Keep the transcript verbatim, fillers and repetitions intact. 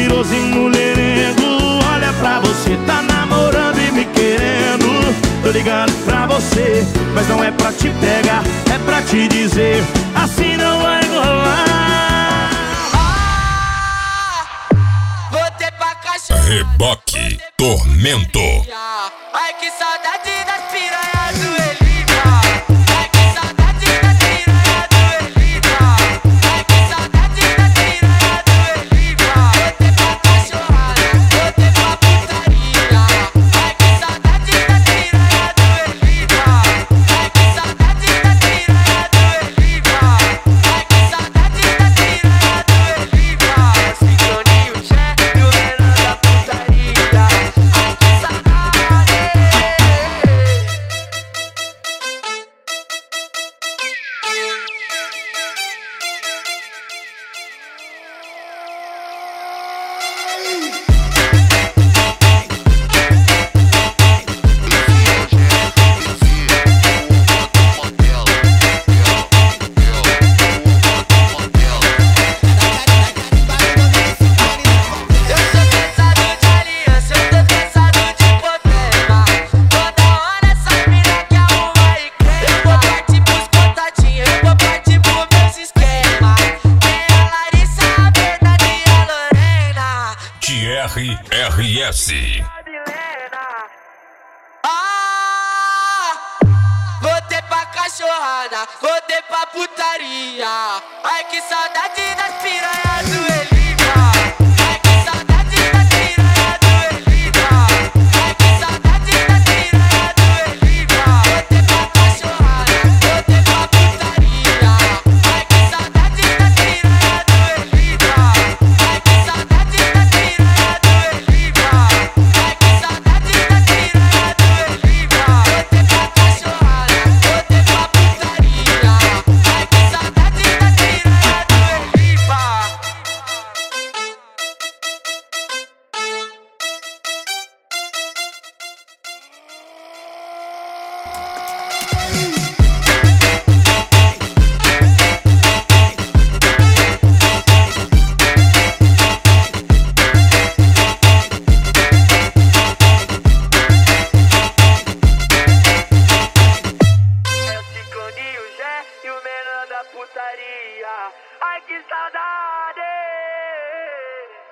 mentirosinho, mulherengo. Olha pra você, tá namorando e me querendo. Tô ligado pra você, mas não é pra te pegar, é pra te dizer, assim não vai rolar. Ah, vou ter pra cachorro. Reboque Tormento. Ai, que saudade das piranhas do Elida. Ai, que saudade das piranhas do Elida. Ai, que saudade das piranhas do Elida. Vou ter pra cachorrada, vou ter pra putaria. Ai, que saudade das piranhas do Elida. Ai, que saudade das piranhas do Elida. Ai, que saudade das piranhas do Elida. Sincroninho, chefe, o menor da putaria. Ai, que saudade. R R S. Ah, vou ter pra cachorrada, vou ter pra putaria. Ai, que saudade da